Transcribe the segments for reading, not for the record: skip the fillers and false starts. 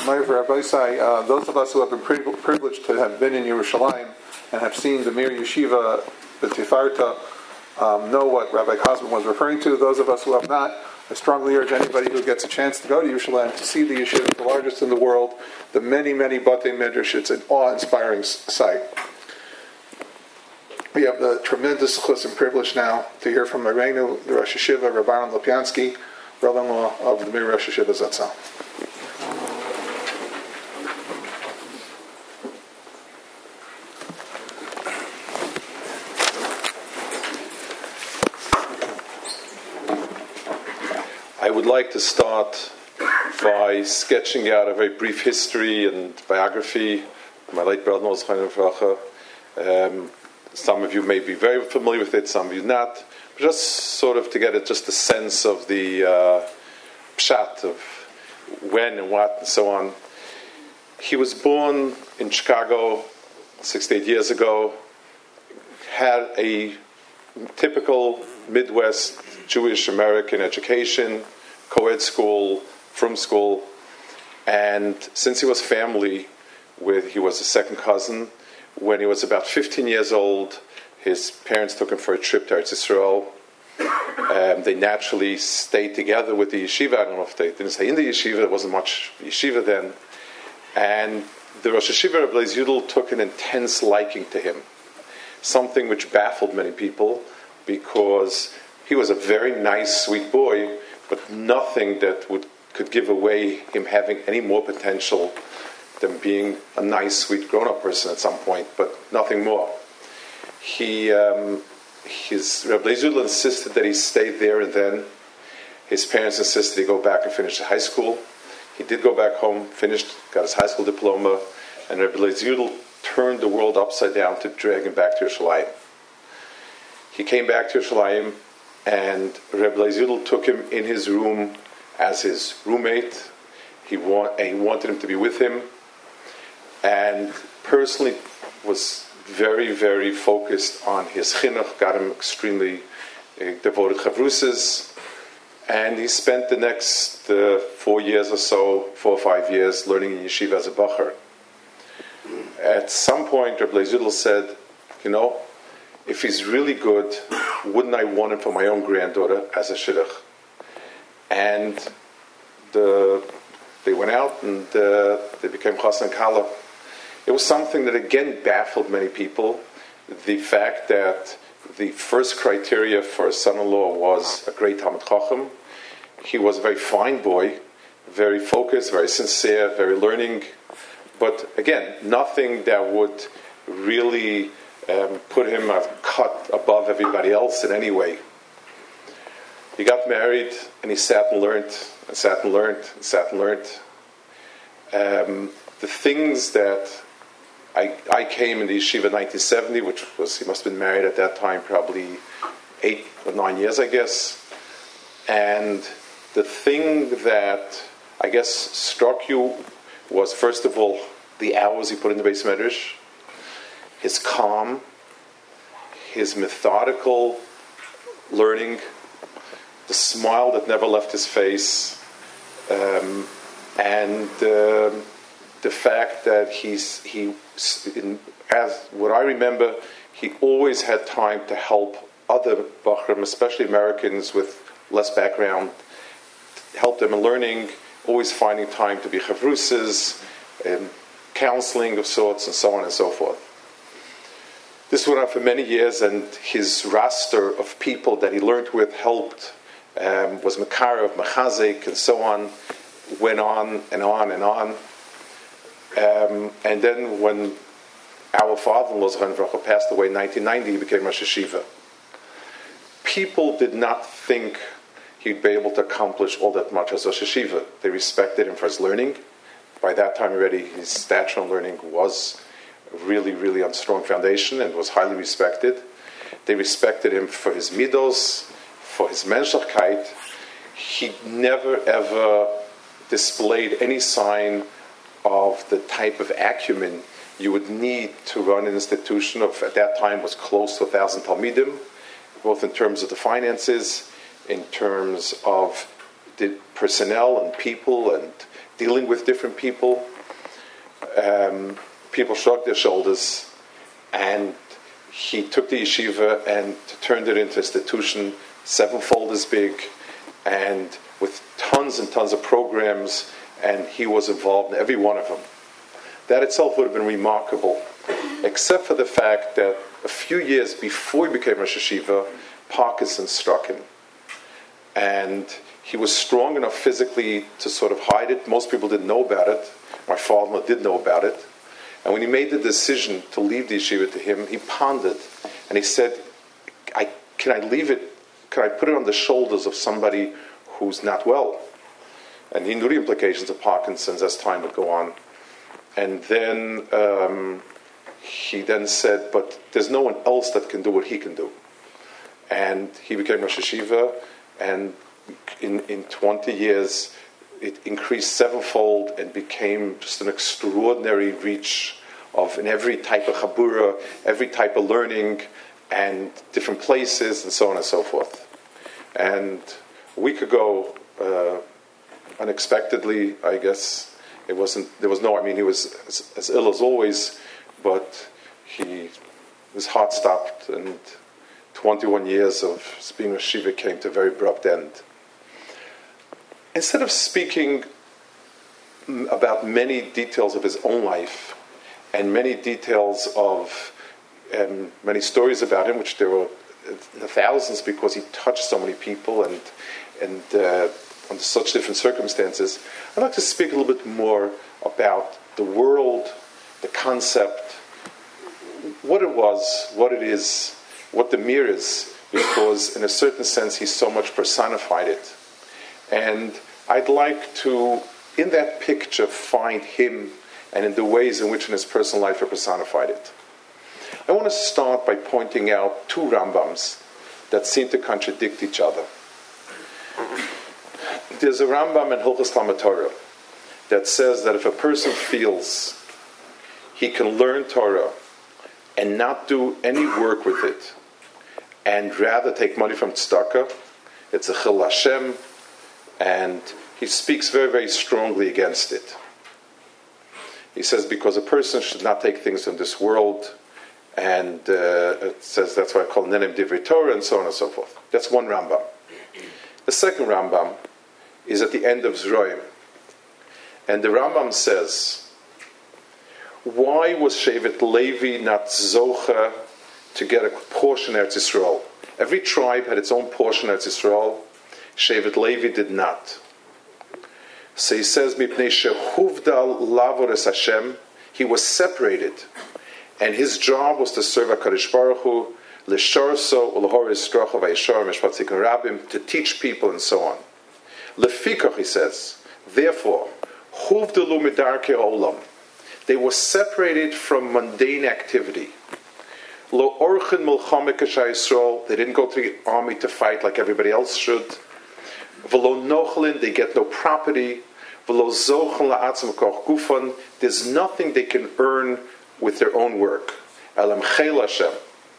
Rabbi Isai, those of us who have been privileged to have been in Yerushalayim and have seen the Mir Yeshiva, the Tifarta, know what Rabbi Kosman was referring to. Those of us who have not, I strongly urge anybody who gets a chance to go to Yerushalayim to see the yeshiva, the largest in the world, the many, many Batei Midrash. It's an awe-inspiring sight. We have the tremendous chus and privilege now to hear from Rabbeinu, the Rosh Yeshiva, Rabbi Aaron Lopiansky, brother-in-law of the Mir Rosh Yeshiva Zatzal. I would like to start by sketching out a very brief history and biography of my late brother, some of you may be very familiar with it, some of you not, but just sort of to get just a sense of the pshat of when and what and so on. He was born in Chicago 68 years ago, had a typical Midwest Jewish American education, co-ed school, from school, and since he was family he was a second cousin, when he was about 15 years old, his parents took him for a trip to Eretz Yisrael. They naturally stayed together with the yeshiva. I don't know if they didn't stay in the yeshiva, there wasn't much yeshiva then. And the Rosh Yeshiva Reb Leis Yudel took an intense liking to him, something which baffled many people, because he was a very nice, sweet boy, but nothing that could give away him having any more potential than being a nice, sweet, grown-up person at some point, but nothing more. Reb Leis Yudel insisted that he stayed there, and then his parents insisted he go back and finish high school. He did go back home, got his high school diploma, and Reb Leis Yudel turned the world upside down to drag him back to Yerushalayim. He came back to Yerushalayim, and Reb Leis Yudel took him in his room as his roommate. He wanted him to be with him, and personally was very, very focused on his chinuch, got him extremely devoted chavrusas, and he spent the next 4 years or so, 4 or 5 years, learning in yeshiva as a bacher. At some point, Reb Leis Yudel said, if he's really good, wouldn't I want him for my own granddaughter as a shidduch? And they went out and they became chas and kala. It was something that again baffled many people. The fact that the first criteria for a son-in-law was a great Talmid Chacham. He was a very fine boy, very focused, very sincere, very learning. But again, nothing that would really put him a cut above everybody else in any way. He got married, and he sat and learned, and sat and learned, and sat and learned. The things that I came in the yeshiva in 1970, which was, he must have been married at that time, probably 8 or 9 years, I guess. And the thing that I guess struck you was, first of all, the hours he put in the Beis Medrash, his calm, his methodical learning, the smile that never left his face, and the fact that as what I remember, he always had time to help other Bachrim, especially Americans with less background, help them in learning, always finding time to be chavrusas, and counseling of sorts, and so on and so forth. This went on for many years, and his roster of people that he learned with, helped, was Makarev, Mechazik, and so on, went on and on and on. And then when our father-in-law passed away in 1990, he became Rosh Yeshiva. People did not think he'd be able to accomplish all that much as Rosh Yeshiva. They respected him for his learning. By that time already, his stature and learning was really, really on a strong foundation and was highly respected. They respected him for his midos, for his menschlichkeit. He never, ever displayed any sign of the type of acumen you would need to run an institution of, at that time, was close to 1,000 Talmidim, both in terms of the finances, in terms of the personnel and people and dealing with different people. People shrugged their shoulders, and he took the yeshiva and turned it into an institution, sevenfold as big, and with tons and tons of programs, and he was involved in every one of them. That itself would have been remarkable, except for the fact that a few years before he became Rosh Yeshiva, Parkinson struck him. And he was strong enough physically to sort of hide it. Most people didn't know about it. My father-in-law did know about it. And when he made the decision to leave the yeshiva to him, he pondered. And he said, can I leave it? Can I put it on the shoulders of somebody who's not well? And he knew the implications of Parkinson's as time would go on. And then he then said, but there's no one else that can do what he can do. And he became Rosh Yeshiva, and in 20 years, it increased sevenfold and became just an extraordinary reach of in every type of chabura, every type of learning, and different places, and so on and so forth. And a week ago, unexpectedly, I guess, he was as ill as always, but his heart stopped, and 21 years of being a Shiva came to a very abrupt end. Instead of speaking about many details of his own life and many details of many stories about him, which there were thousands because he touched so many people and under such different circumstances, I'd like to speak a little bit more about the world, the concept, what it was, what it is, what the mir is, because in a certain sense he so much personified it. And I'd like to, in that picture, find him and in the ways in which in his personal life he personified it. I want to start by pointing out two Rambams that seem to contradict each other. There's a Rambam in Hilchos Talmud Torah that says that if a person feels he can learn Torah and not do any work with it, and rather take money from tzedakah, it's a chil Hashem, and he speaks very, very strongly against it. He says because a person should not take things from this world, and it says that's why I call nenem divrei Torah, and so on and so forth. That's one Rambam. The second Rambam is at the end of Zroim, and the Rambam says, why was Shevet Levi not zocha to get a portion of Eretz Yisrael? Every tribe had its own portion of Eretz Yisrael. Shevet Levi did not. So he says, Mipnei shehuvdal lavodes Hashem, he was separated, and his job was to serve HaKadosh Baruch Hu, l'sharso u'l'horis strocha v'yishar mishpat tzikun rabim, to teach people and so on. Lefikach, he says, therefore, huvdalu midarkei olam, they were separated from mundane activity. Lo orchen milchama k'shai Yisrael, they didn't go to the army to fight like everybody else should. V'lo nochlin, they get no property. V'lo zochen la'atzim koch gufan, there's nothing they can earn with their own work. Elam chel Hashem.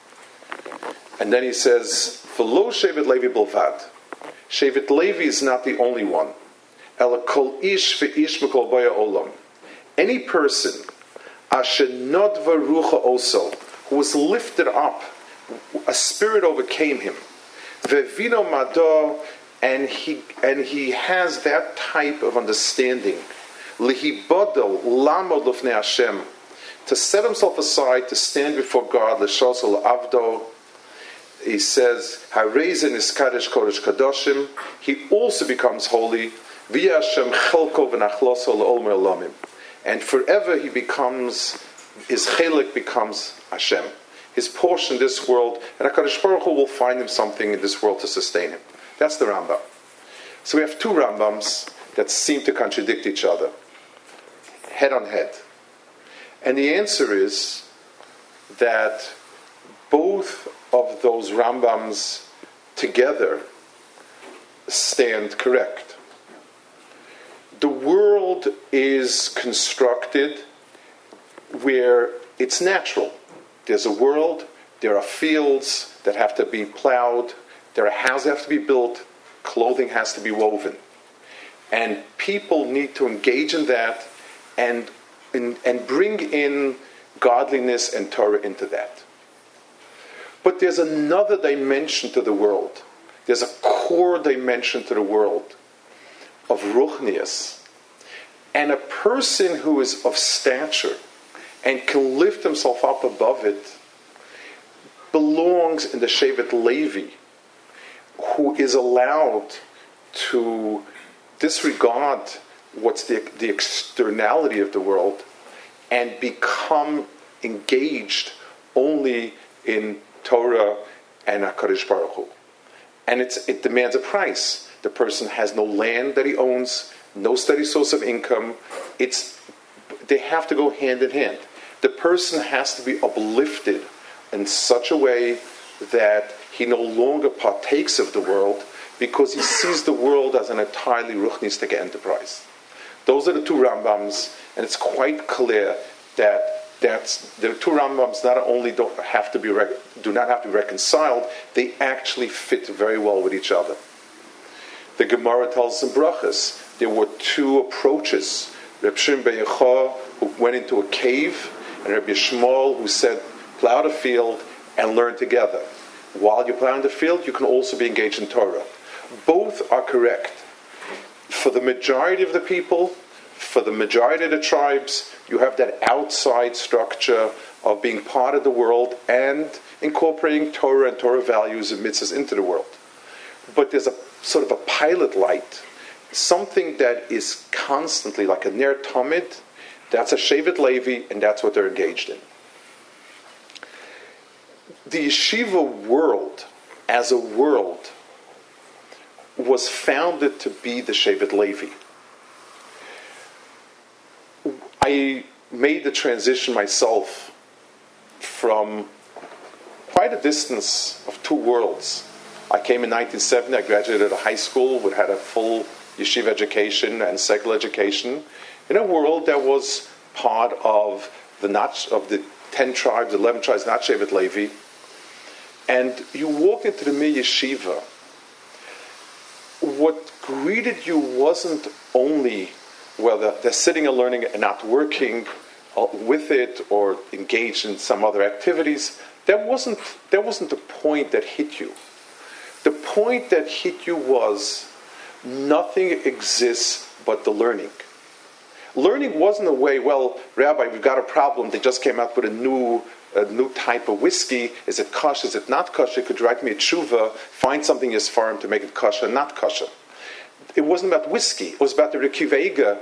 And then he says, v'lo Shevet Levi bilvad. Shevet Levi is not the only one. Ela kol ish ve'ish mikol baya olam. Any person, asher nodva rucha oso, who was lifted up, a spirit overcame him. Vevino mado, and he has that type of understanding. Lihibodel lamod lefnei Hashem, to set himself aside to stand before God. L'shosel avdo. He says, Harezen is kadosh kodesh kadoshim. He also becomes holy. Via Hashem chelko v'nachloso l'olmer olamim. And forever he becomes, his chelik becomes Hashem. His portion in this world, and HaKadosh Baruch Hu will find him something in this world to sustain him. That's the Rambam. So we have two Rambams that seem to contradict each other, head on head. And the answer is that both of those Rambams together stand correct. The world is constructed where it's natural. There's a world, there are fields that have to be plowed, there are houses that have to be built, clothing has to be woven. And people need to engage in that and bring in godliness and Torah into that. But there's another dimension to the world. There's a core dimension to the world of ruchnius. And a person who is of stature and can lift himself up above it belongs in the Shevet Levi, who is allowed to disregard what's the externality of the world and become engaged only in Torah and HaKadosh Baruch Hu. And it demands a price. The person has no land that he owns, no steady source of income. They have to go hand in hand. The person has to be uplifted in such a way that he no longer partakes of the world because he sees the world as an entirely ruchnistic enterprise. Those are the two Rambams, and it's quite clear that the two Rambams not only do not have to be reconciled, they actually fit very well with each other. The Gemara tells us in Brachas there were two approaches. Reb Shimon ben Yechoa, who went into a cave, and Reb Yishmael, who said, plow the field and learn together. While you're plowing the field, you can also be engaged in Torah. Both are correct. For the majority of the people, for the majority of the tribes, you have that outside structure of being part of the world and incorporating Torah and Torah values and mitzvahs into the world. But there's a sort of a pilot light, something that is constantly like a ner tamid. That's a Shevet Levi, and that's what they're engaged in. The yeshiva world, as a world, was founded to be the Shevet Levi. I made the transition myself from quite a distance of two worlds. I came in 1970, I graduated at a high school, we had a full yeshiva education and secular education, in a world that was part of the 10 tribes, 11 tribes, not Shevet Levi. And you walked into the Mir Yeshiva. What greeted you wasn't only whether they're sitting and learning and not working with it or engaged in some other activities. That wasn't the point that hit you. The point that hit you was nothing exists but the learning. Learning wasn't a way, well, Rabbi, we've got a problem. They just came out with a new type of whiskey. Is it kosher? Is it not kosher? Could you write me a tshuva? Find something in farm to make it kosher, not kosher. It wasn't about whiskey. It was about the Rekiv Eiga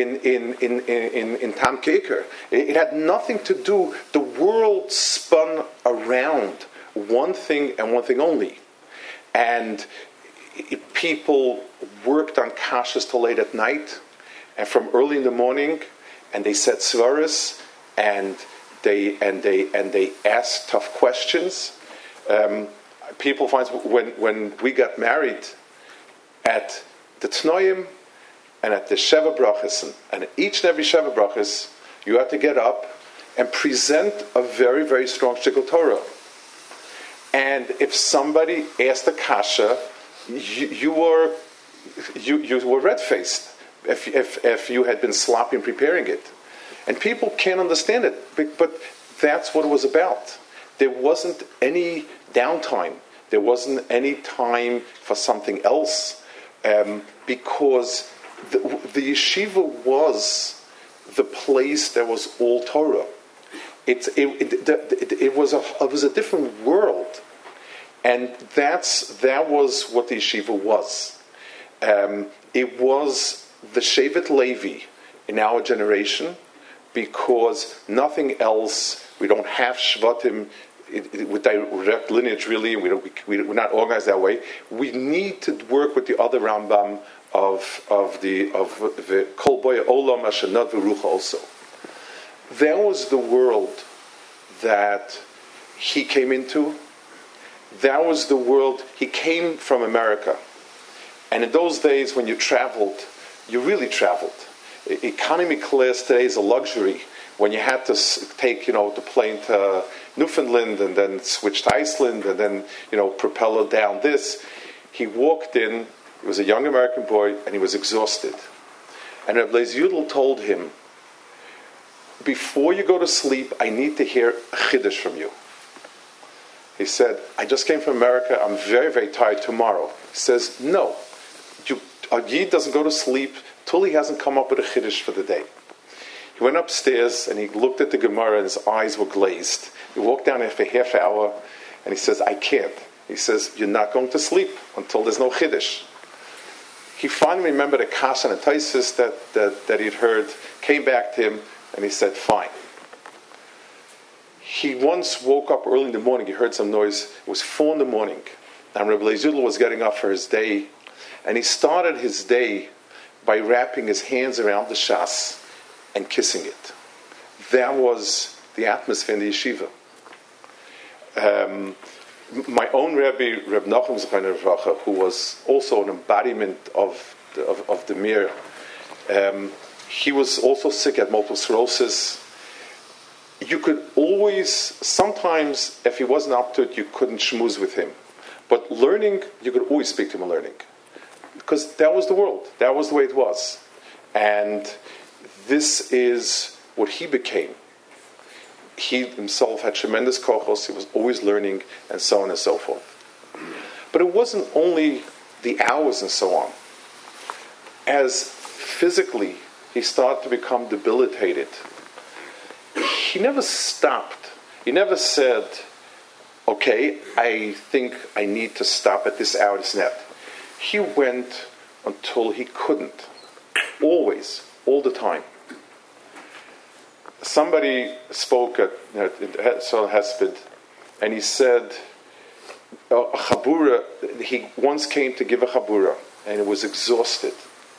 in Tam Keker. It had nothing to do. The world spun around one thing and one thing only. And people worked on kashas till late at night, and from early in the morning, and they said svaris, and they asked tough questions. People find when we got married at the Tnoim and at the Sheva Brachas, and each and every Sheva Brachas, you had to get up and present a very, very strong shtickle Torah. And if somebody asked a kasha, you were red-faced if you had been sloppy in preparing it. And people can't understand it, but that's what it was about. There wasn't any downtime. There wasn't any time for something else. Because the yeshiva was the place that was all Torah. It was a different world, and that was what the yeshiva was. It was the Shevet Levi in our generation, because nothing else. We don't have Shvatim with direct lineage, really. We're not organized that way. We need to work with the other Rambam of the Kol Boya Olam Ashenat V'Rucha also. That was the world that he came into. That was the world. He came from America. And in those days when you traveled, you really traveled. Economy class today is a luxury. When you had to take, the plane to Newfoundland and then switch to Iceland and then, propeller down this. He walked in He was a young American boy, and he was exhausted. And Reb Lezer Yudel told him, before you go to sleep, I need to hear a chiddush from you. He said, I just came from America, I'm very, very tired tomorrow. He says, no, a Yid doesn't go to sleep till he hasn't come up with a chiddush for the day. He went upstairs and he looked at the Gemara and his eyes were glazed. He walked down after half an hour and he says, I can't. He says, you're not going to sleep until there's no chiddush. He finally remembered a kasha and a taisis that he'd heard, came back to him, and he said, fine. He once woke up early in the morning, he heard some noise, it was 4 a.m, and Reb Lezer Yudel was getting up for his day, and he started his day by wrapping his hands around the shas and kissing it. That was the atmosphere in the yeshiva. My own Rebbe, Reb Nachum Zechariah Livracha, who was also an embodiment of the Mir, he was also sick at multiple sclerosis. You could always, sometimes if he wasn't up to it, you couldn't schmooze with him. But learning, you could always speak to him on learning. Because that was the world. That was the way it was. And this is what he became. He himself had tremendous kochos. He was always learning, and so on and so forth. But it wasn't only the hours and so on. As physically he started to become debilitated, he never stopped. He never said, okay, I think I need to stop at this hour, this net. He went until he couldn't. Always, all the time. Somebody spoke at Hesped, and he said, a chabura, he once came to give a chabura, and he was exhausted.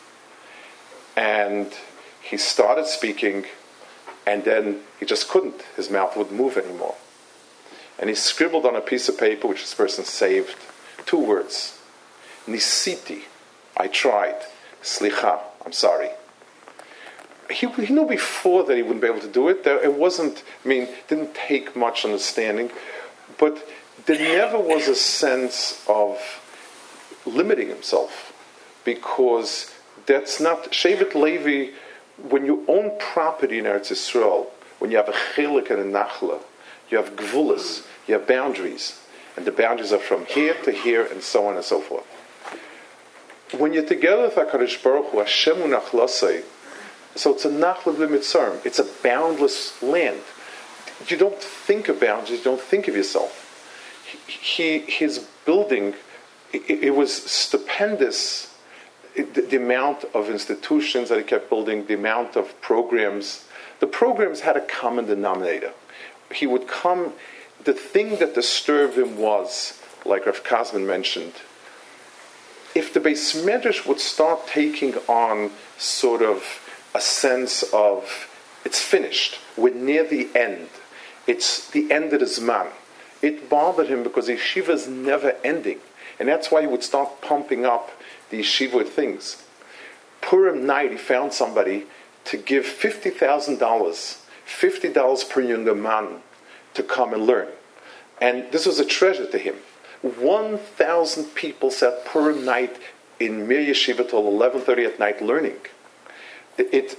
And he started speaking, and then he just couldn't. His mouth wouldn't move anymore. And he scribbled on a piece of paper, which this person saved, 2 words. Nisiti, I tried. Slicha, I'm sorry. He knew before that he wouldn't be able to do it. It wasn't, didn't take much understanding. But there never was a sense of limiting himself. Because that's not, Shevet Levi, when you own property in Eretz Yisrael, when you have a chelik and a nachla, you have gvulas, you have boundaries. And the boundaries are from here to here, and so on and so forth. When you're together with HaKadosh Baruch Hu, Hashem unachlasei, so it's a nachla b'mitzarm. It's a boundless land. You don't think of boundaries, you don't think of yourself. His building, it was stupendous. The amount of institutions that he kept building, the amount of programs. The programs had a common denominator. He would come, the thing that disturbed him was, like Rav Kazman mentioned, if the Beis Medrash would start taking on sort of a sense of, it's finished, we're near the end, it's the end of the Zman. It bothered him because yeshiva is never ending. And that's why he would start pumping up the yeshiva things. Purim night, he found somebody to give $50,000, $50 per younger man to come and learn. And this was a treasure to him. 1,000 people sat Purim night in Mir Yeshiva till 11:30 at night learning. That's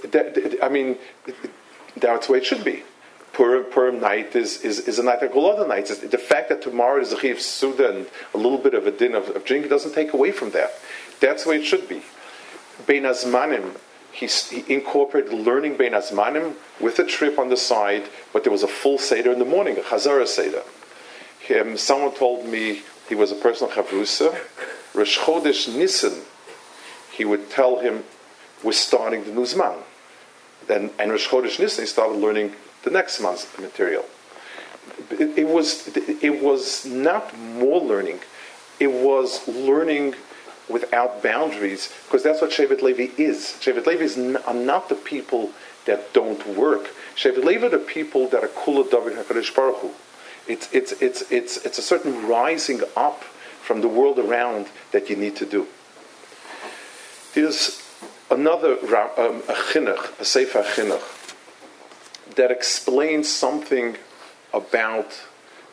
the way it should be. Purim night is a night like all other nights. The fact that tomorrow is a Chiv Suda and a little bit of a din of drink doesn't take away from that. That's the way it should be. Bein Azmanim, he incorporated learning Bein Azmanim with a trip on the side, but there was a full Seder in the morning, a Chazara Seder. Someone told me he was a personal Chavrusa. Rosh Chodesh Nisan, he would tell him, we're starting the new Zman. And Rosh Chodesh Nisan, he started learning the next month's material. It was not more learning. It was learning without boundaries, because that's what Shevet Levi is. Shevet Levi are not the people that don't work. Shevet Levi are the people that are Kula David HaKadosh Baruch Hu. It's a certain rising up from the world around that you need to do. There's another a chinuch, a Sefer Chinuch, that explains something about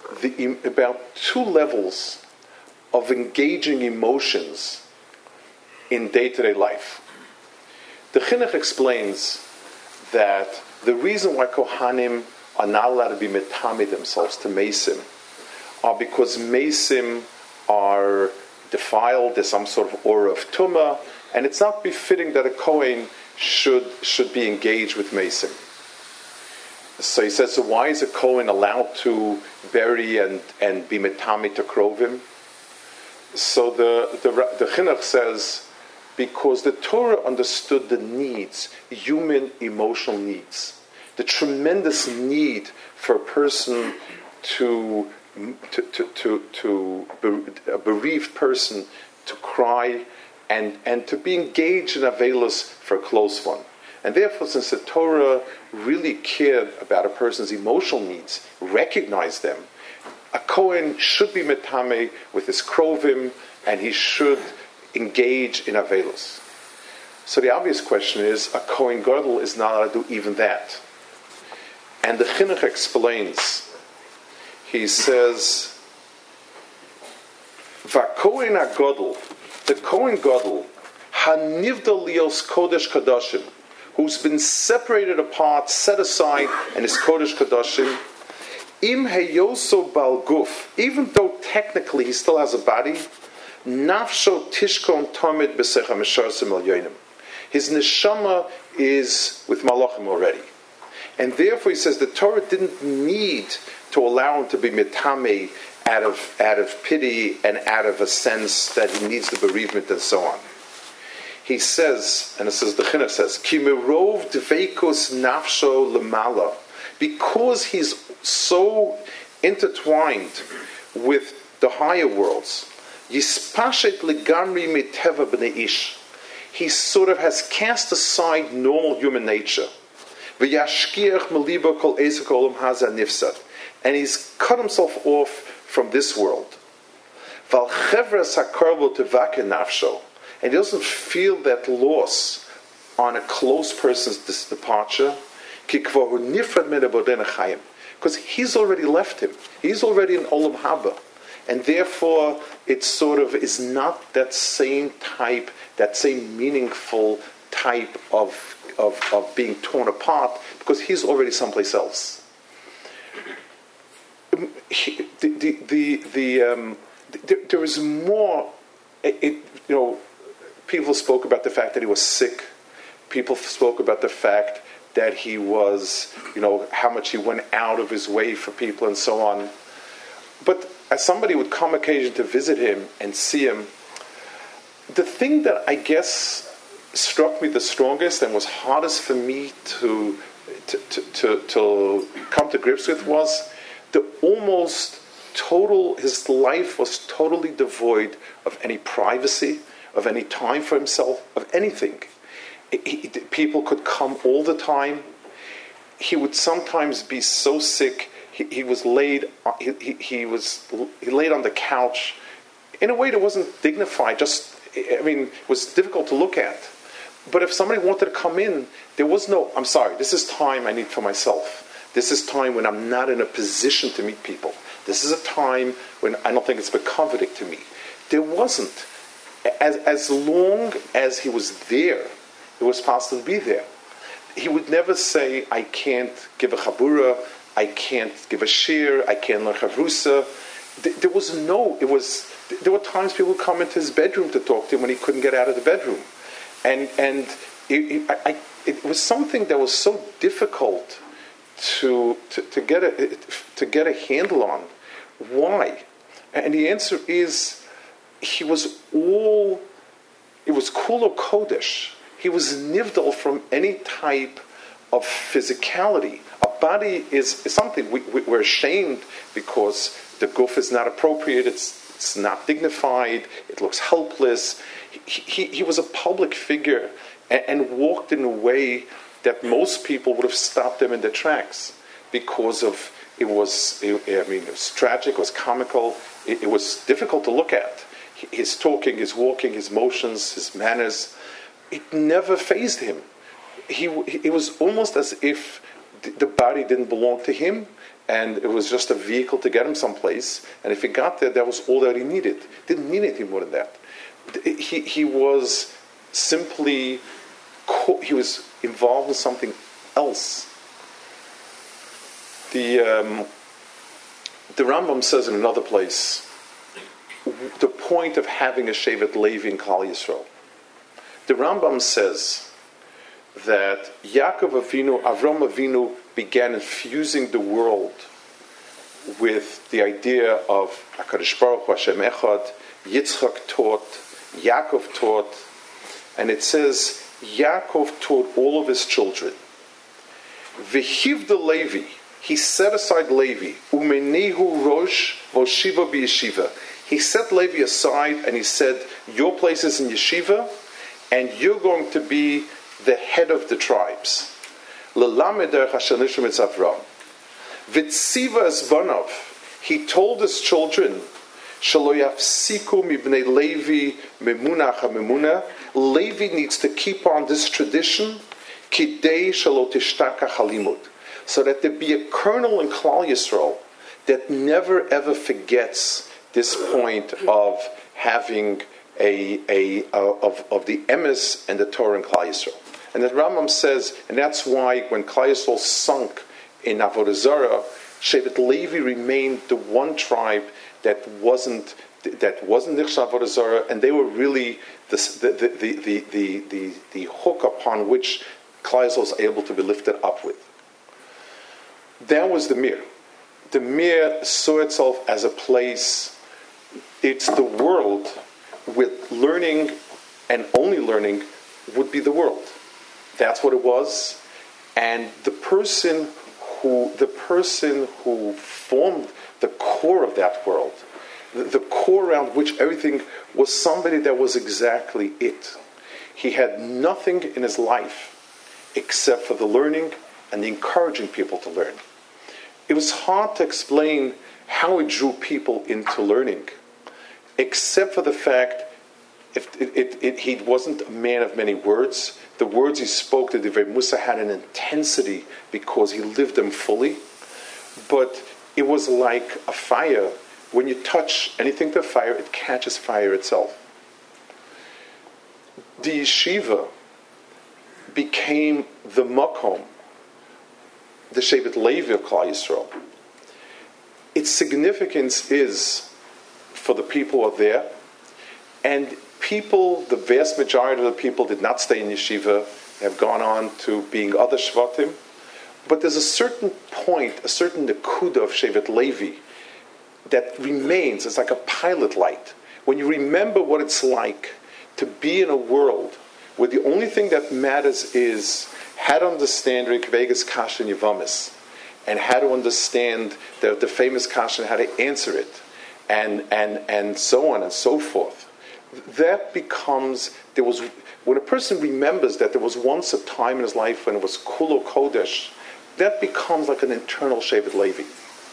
2 levels of engaging emotions in day-to-day life. The Chinuch explains that the reason why Kohanim are not allowed to be metame themselves to Mesim are because Mesim are defiled. There's some sort of aura of Tumah, and it's not befitting that a Kohen should be engaged with Mesim. So he says, so why is a Kohen allowed to bury and be metame to Krovim? So the Chinuch says, because the Torah understood the needs, human emotional needs, the tremendous need for a person a bereaved person to cry and to be engaged in avelus for a close one. And therefore, since the Torah really cared about a person's emotional needs, recognized them, a Kohen should be metame with his krovim, and he should engage in avelus. So the obvious question is, a Kohen Gadol is not allowed to do even that. And the Chinuch explains, he says, V'Kohen HaGadol, the Kohen Gadol, Hanivdal Lios Kodesh Kadashim, who's been separated apart, set aside, and is Kodesh Kadashim, Im Heyoso Bal Guf, even though technically he still has a body, Nafsho Tishkon Tamid B'Secha Mesharsim Al Yonim. His neshama is with Malachim already. And therefore, he says the Torah didn't need to allow him to be mitame out of pity and out of a sense that he needs the bereavement and so on. He says, and it says, the Chinuch says, Ki mirov dveikus nafsho lemala, because he's so intertwined with the higher worlds, yispashet legamri miteva b'nei ish, he sort of has cast aside normal human nature. V'yashkiach melibo kol ezek olam haza nifsad, and he's cut himself off from this world. Val chevras hakarbo tevake nafsho, and he doesn't feel that loss on a close person's departure, because he's already left him. He's already in Olam Haba. And therefore, it sort of is not that same type, that same meaningful type of being torn apart, because he's already someplace else. There is more. People spoke about the fact that he was sick. People spoke about the fact that he was, how much he went out of his way for people and so on. But as somebody would come occasion to visit him and see him, the thing that I guess struck me the strongest and was hardest for me to come to grips with was the almost total, his life was totally devoid of any privacy, of any time for himself, of anything. People could come all the time. He would sometimes be so sick. He was laid. He laid on the couch in a way that wasn't dignified. It was difficult to look at. But if somebody wanted to come in, there was no, I'm sorry, this is time I need for myself. This is time when I'm not in a position to meet people. This is a time when I don't think it's becoveting to me. There wasn't. As long as he was there, it was possible to be there. He would never say, I can't give a chabura, I can't give a shir, I can't learn chavrusa. There were times people would come into his bedroom to talk to him when he couldn't get out of the bedroom. And it was something that was so difficult to get a handle on. Why? And the answer is, it was kulo kodesh. He was nivdal from any type of physicality. A body is something we're ashamed because the guf is not appropriate. It's not dignified. It looks helpless. He was a public figure and walked in a way that most people would have stopped them in their tracks because of it was tragic. It was comical. It was difficult to look at. His talking, his walking, his motions, his manners. It never fazed him. It was almost as if the body didn't belong to him, and it was just a vehicle to get him someplace. And if he got there, that was all that he needed. Didn't need anything more than that. He was simply, he was involved in something else. The Rambam says in another place, the point of having a Shevet Levi in Klal Yisrael. The Rambam says that Avram Avinu began infusing the world with the idea of HaKadosh Baruch Hu, Hashem Echad. Yitzchak taught, Yaakov taught, and it says Yaakov taught all of his children. V'hivda Levi, he set aside Levi. Umenehu rosh v'shiva b'yeshiva. He set Levi aside and he said, your place is in yeshiva, and you're going to be the head of the tribes. L'lamed derech asher nishma mitzvah Avram. V'tziva esbanav, he told his children, shelo yafsiku mibnei Levi memuna chamemuna. Levi needs to keep on this tradition, kidei shelo tishtaka halimud, so that there be a kernel in Klal Yisrael that never ever forgets this point of having of the emes and the Torah in Klal Yisrael. And the Rambam says, and that's why when Klal Yisrael sunk in Avodah Zarah, Shevet Levi remained the one tribe that wasn't Nichshel Avodah Zarah, and they were really the hook upon which Klal Yisrael was able to be lifted up with. That was the Mir. The Mir saw itself as a place. It's the world with learning, and only learning would be the world. That's what it was, and the person who formed the core of that world, the core around which everything was, somebody that was exactly it. He had nothing in his life except for the learning and the encouraging people to learn. It was hard to explain how it drew people into learning, except for the fact he wasn't a man of many words. The words he spoke, the Divrei Musa, had an intensity because he lived them fully. But it was like a fire. When you touch anything to fire, it catches fire itself. The yeshiva became the makom, the Shevet Levi of Klal Yisrael. Its significance is for the people who are there, and people, the vast majority of the people did not stay in yeshiva, they have gone on to being other shvatim, but there's a certain point, a certain nekuda of Shevet Levi that remains. It's like a pilot light. When you remember what it's like to be in a world where the only thing that matters is how to understand Rik Vegas Kasha and Yavamis, and how to understand the famous Kasha and how to answer it, and so on and so forth. That becomes, when a person remembers that there was once a time in his life when it was Kulo Kodesh, that becomes like an internal Shevet Levi.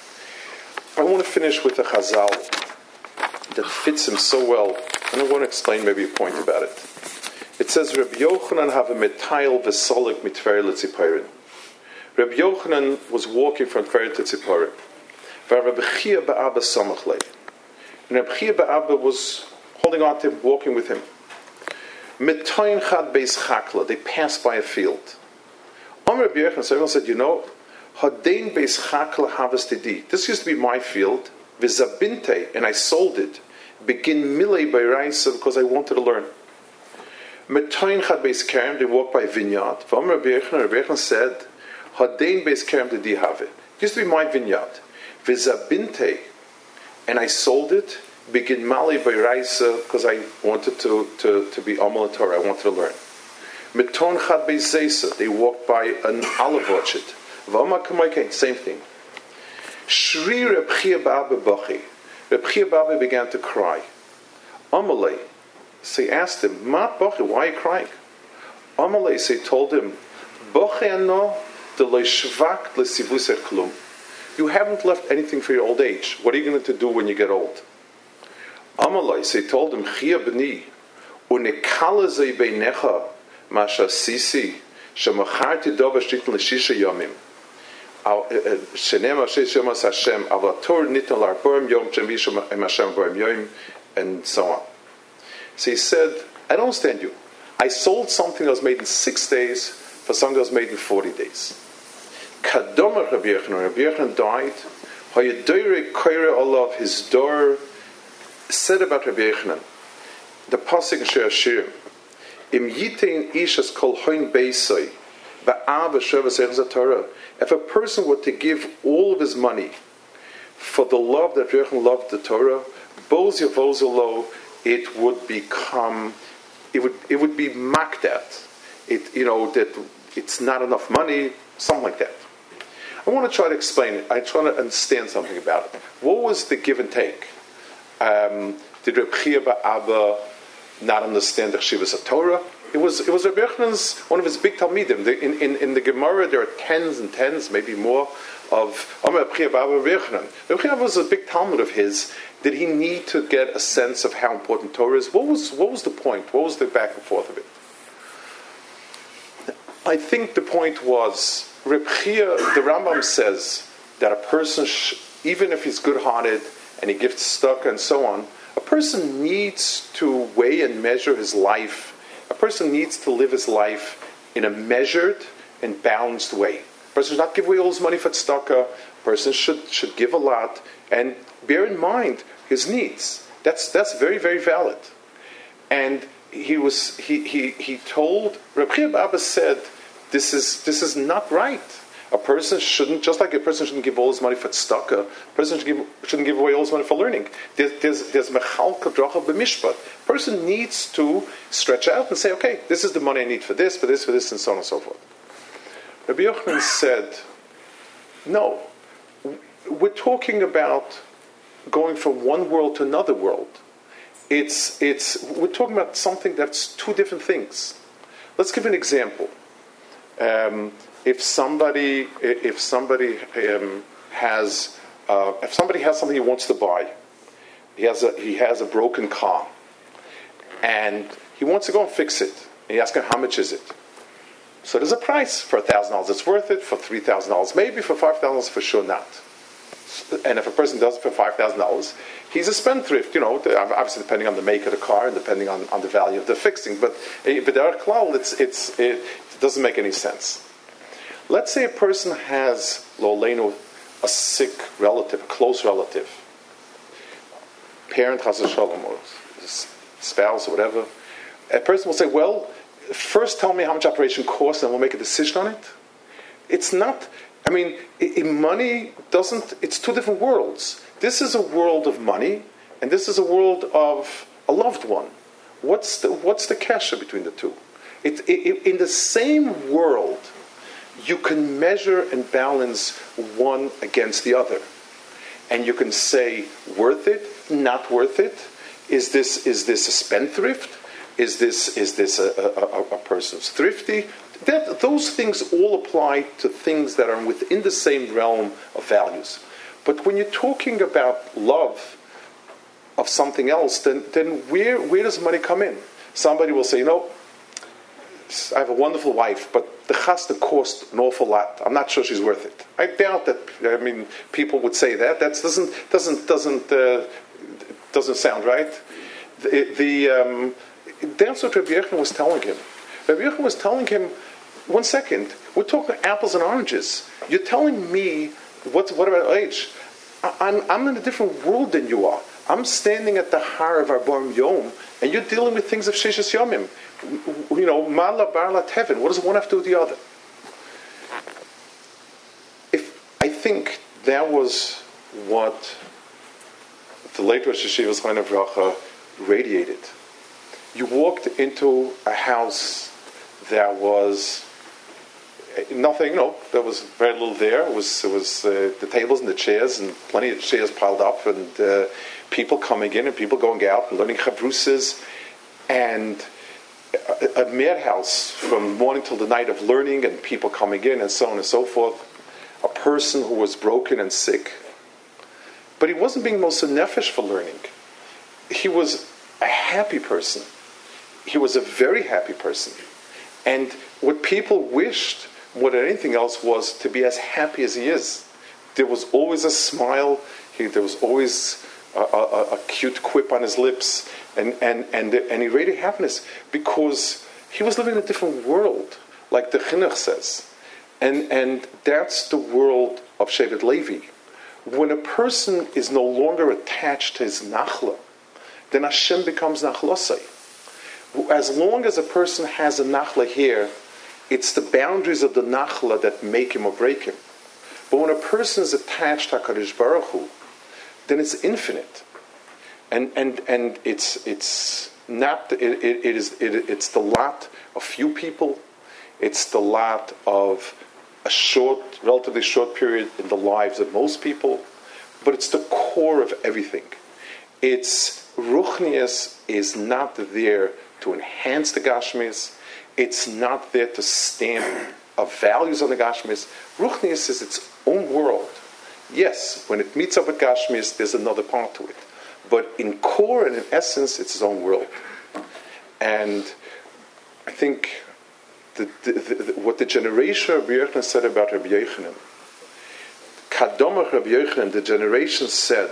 I want to finish with a Chazal that fits him so well, and I want to explain maybe a point about it. It says, Rabbi Yochanan have a metayel v'solik mitfer l'tziporin. Rabbi Yochanan was walking from Tver to Tziporin. Rabbi Chia ba'Abba samach lei. And Rabbi Chia ba'Abba was holding on to him, walking with him. Metoin chad beis chakla. They passed by a field. Rabbi Yochanan, so everyone said, Hadein beis chakla havastidi. This used to be my field. V'zabinte, and I sold it. Begin milei b'iraisa, because I wanted to learn. Metoin chad beis kerem. They walked by a vineyard. Rabbi Yochanan said, Hadein beis kerem dedi have. It used to be my vineyard. V'zabinte, and I sold it. Begin mali b'iraisa, because I wanted to be amal Torah. I wanted to learn. Meton chad beis zeisa. They walked by an olive orchard. V'ama kamayke, same thing. Shri Reb Chia ba'Abba bachi. Reb Chia ba'Abba began to cry. Amalei. So he asked him, Mat bachi, why are you crying? Amalei, so he told him, Bachi ano de lo shvak l'sivus et klum. You haven't left anything for your old age. What are you going to do when you get old? Amalei, so he told him, Chia b'ni, u'nekala zei beinecha, masha sisi, shemacharti dova shnitin l'shisha yomim. Shenem Hashem Shemas Hashem, Avator nitan l'arborim yom, Shemisham Hashem borim yom, and so on. So he said, I don't understand you. I sold something that was made in 6 days for something that was made in 40 days. Kadomer Rabbi Yochanan died. Hayadoire Koire Olav, his door said about Rabbi Yochanan, the pasuk in Shir Hashirim, Im Yitein Ishas Kol Hoin Beisai, Ba'ava Sheva Sechus Torah. If a person were to give all of his money for the love that Rabbi Yochanan loved the Torah, Boz Yavozolo, it would become, it would be mocked at. That it's not enough money, something like that. I want to try to explain it. I try to understand something about it. What was the give and take? Did Reb Chia Abba not understand the Cheshivas Torah? It was Rabbi Yochanan's, one of his big Talmidim. In the Gemara, there are tens and tens, maybe more, of Reb Chia Abba Rabbi Yochanan. Reb Chia was a big Talmud of his. Did he need to get a sense of how important Torah is? What was the point? What was the back and forth of it? I think the point was, Reb Chia, the Rambam says that a person, even if he's good-hearted and he gives tzedakah and so on, a person needs to weigh and measure his life. A person needs to live his life in a measured and balanced way. A person should not give away all his money for tzedakah. A person should give a lot and bear in mind his needs. That's very, very valid. And he told, Reb Chia Abba said, this is not right. A person shouldn't, just like a person shouldn't give all his money for tzedakah, a person shouldn't give away all his money for learning. There's mechal kadracha b'mishpat. A person needs to stretch out and say, okay, this is the money I need for this, and so on and so forth. Rabbi Yochanan said, no, we're talking about going from one world to another world. We're talking about something that's two different things. Let's give an example. If somebody has something he wants to buy, he has a broken car, and he wants to go and fix it. And he asks him, how much is it? So there's a price. For $1,000 it's worth it, for $3,000 maybe, for $5,000 for sure not. And if a person does it for $5,000, he's a spendthrift, obviously depending on the make of the car and depending on the value of the fixing. But b'derech klal, it doesn't make any sense. Let's say a person has, lo aleinu, a sick relative, a close relative, parent chas v'shalom, or spouse or whatever. A person will say, well, first tell me how much operation costs and we'll make a decision on it. It's not, money doesn't, it's two different worlds. This is a world of money, and this is a world of a loved one. What's the kesher between the two? In the same world, you can measure and balance one against the other. And you can say, worth it, not worth it. Is this a spendthrift? Is this a person who's thrifty? Those things all apply to things that are within the same realm of values. But when you're talking about love of something else, then where does money come in? Somebody will say, I have a wonderful wife, but the chasna cost an awful lot. I'm not sure she's worth it. I doubt that. People would say that. That doesn't sound right. That's what Rabbi Yochanan was telling him. Rabbi Yochanan was telling him, 1 second, we're talking apples and oranges. You're telling me what about age? I'm in a different world than you are. I'm standing at the har of our Barim Yom, and you're dealing with things of Sheshes Yomim. Mala Barla Tevin. What does one have to do with the other? I think that was what the late Rosh Yeshiva's Chaim Avracha radiated. You walked into a house that was nothing, there was very little there. It was the tables and the chairs and plenty of chairs piled up and people coming in and people going out and learning chabrusas and a madhouse from morning till the night of learning and people coming in and so on and so forth. A person who was broken and sick. But he wasn't being most nefesh for learning. He was a happy person. He was a very happy person. And what people wished more than anything else was to be as happy as he is. There was always a smile. There was always a cute quip on his lips. And he radiated happiness because He was living in a different world, like the Chinuch says. And that's the world of Shevet Levi. When a person is no longer attached to his nachla, then Hashem becomes nachlosai. As long as a person has a nachla here, it's the boundaries of the nachla that make him or break him. But when a person is attached to HaKadosh Baruch Hu, then it's infinite. And it's not it's the lot of few people. It's the lot of a relatively short period in the lives of most people, but it's the core of everything. It's Ruchnius is not there to enhance the Gashmis. It's not there to stamp of values on the Gashmis. Ruchnius is its own world. Yes, when it meets up with Gashmis, there's another part to it. But in core and in essence, it's its own world. And I think what the generation of Rabbi Yochanan said about Rabbi Yochanan, Kadomach Rabbi Yochanan, the generation said,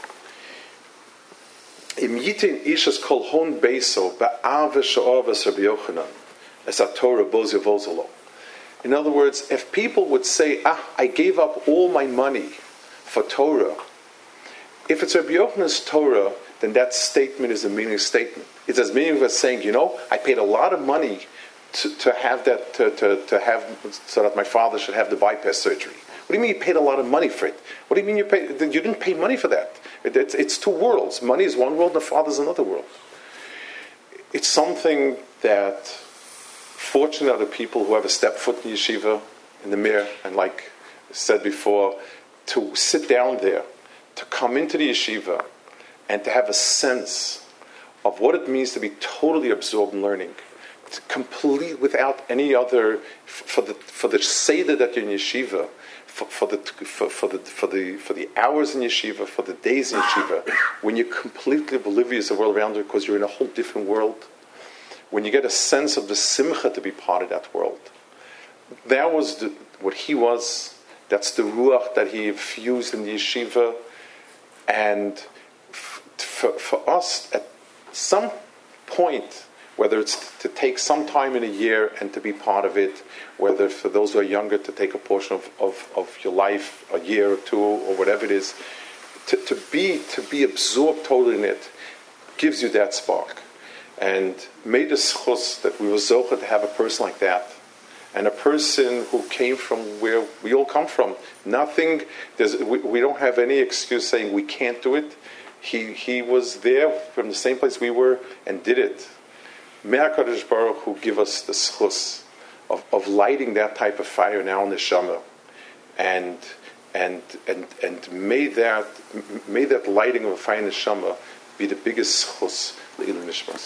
Im yitin ishas kol hon beiso ba'ave sha'avas Rabbi Yochanan es ha-Torah boz yavozolo. In other words, if people would say, I gave up all my money for Torah, if it's Rabbi Yochanan's Torah, then that statement is a meaningless statement. It's as meaningless as saying, I paid a lot of money to have that, to have, so that my father should have the bypass surgery. What do you mean you paid a lot of money for it? What do you mean you didn't pay money for that? It's two worlds. Money is one world, and the father's another world. It's something that, fortunate are the people who have a step foot in yeshiva, in the mirror, and like I said before, to sit down there, to come into the yeshiva, and to have a sense of what it means to be totally absorbed in learning, complete without any other, for the seder that you're in yeshiva, for the hours in yeshiva, for the days in yeshiva, when you're completely oblivious of the world around you because you're in a whole different world, when you get a sense of the simcha to be part of that world. That was what he was. That's the ruach that he infused in the yeshiva. And for us, at some point, whether it's to take some time in a year and to be part of it, whether for those who are younger to take a portion of your life, a year or two, or whatever it is, to be absorbed totally in it, gives you that spark. And made the schus that we were zochah to have a person like that, and a person who came from where we all come from. Nothing. We don't have any excuse saying we can't do it. He was there from the same place we were and did it. May HaKadosh Baruch Hu give us the schus of lighting that type of fire in our neshama, and may that lighting of a fire in neshama be the biggest schus le'ilu nishmas.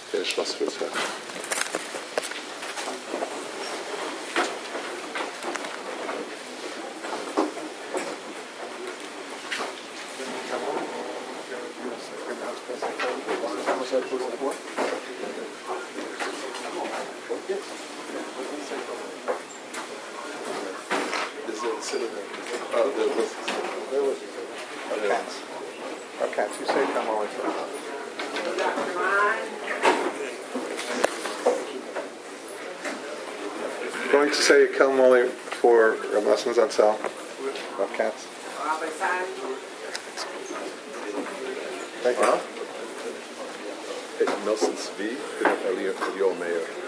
Going to say Kelmoli for lessons on cell about cats. Thank you. Nelson Zvi, Elio Meir.